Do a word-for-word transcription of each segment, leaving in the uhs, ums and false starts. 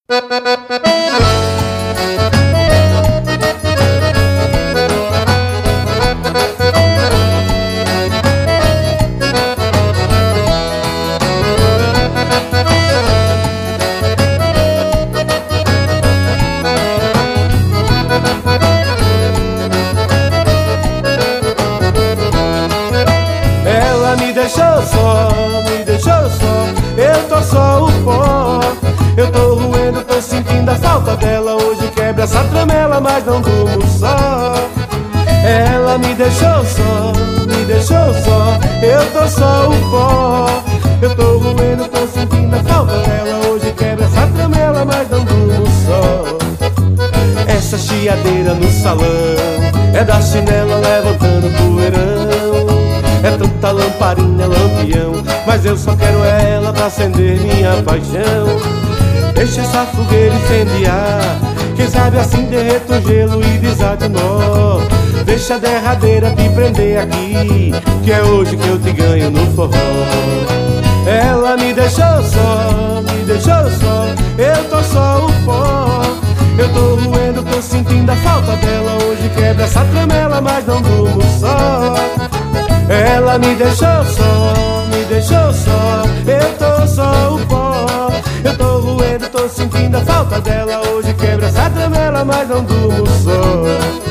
Ela me deixou só, me deixou só, eu tô só o pó. Eu tô roendo, tô sentindo a falta dela. Hoje quebra essa tramela, mas não durmo só. Ela me deixou só, me deixou só, eu tô só o pó. Eu tô roendo, tô sentindo a falta dela. Hoje quebra essa tramela, mas não durmo só. Essa chiadeira no salão é da chinela levantando poeirão. É tanta lamparina, lampião, mas eu só quero ela pra acender minha paixão. Deixa essa fogueira incendiar, quem sabe assim derreta o gelo e desate o nó. Deixa a derradeira te prender aqui, que é hoje que eu te ganho no forró. Ela me deixou só, me deixou só, eu tô só o pó. Eu tô roendo, tô sentindo a falta dela. Hoje quebra essa tramela, mas não durmo só. Ela me deixou só, me deixou só, eu tô só o pó. Eu tô roendo, tô sentindo a falta dela. Hoje quebra essa tramela, mas não durmo só.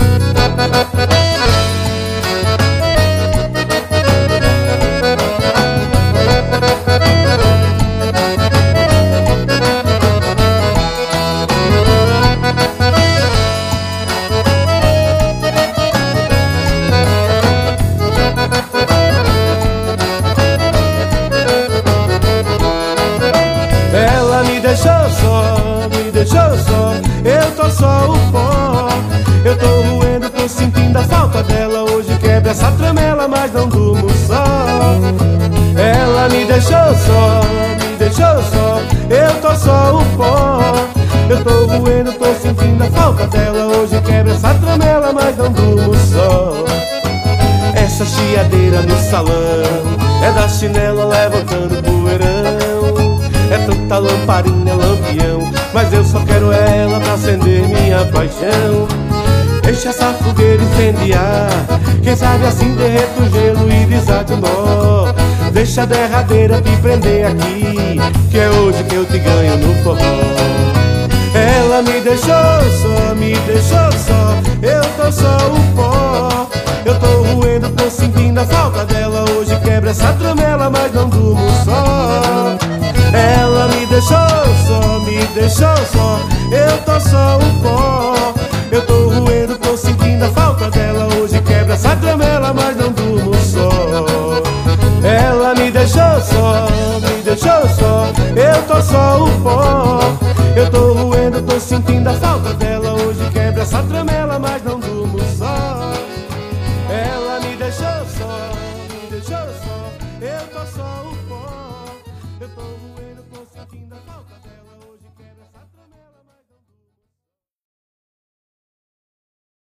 Ela me deixou só, me deixou só, eu tô só o pó. Eu tô roendo, tô sentindo a falta dela. Hoje quebra essa tramela, mas não durmo só. Ela me deixou só, me deixou só, eu tô só o pó. Eu tô roendo, tô sentindo a falta dela. Hoje quebra essa tramela, mas não durmo só. Essa chiadeira no salão é da chinela levantando poeirão. É tanta lamparina, lampião, mas eu só quero ela pra acender minha paixão. Deixa essa fogueira incendiar, quem sabe assim derreta o gelo e desate o nó. Deixa a derradeira te prender aqui, que é hoje que eu te ganho no forró. Ela me deixou só, me deixou só, eu tô só o pó. Eu tô roendo, tô sentindo a falta dela. Hoje quebra essa tramela, mas não durmo só. Ela me deixou só, me deixou só, eu tô só o pó. Eu tô roendo, tô sentindo a falta dela. Hoje quebra essa tramela, mas não durmo só. Ela me deixou só, me deixou só, eu tô só o pó. Eu tô roendo, tô sentindo a falta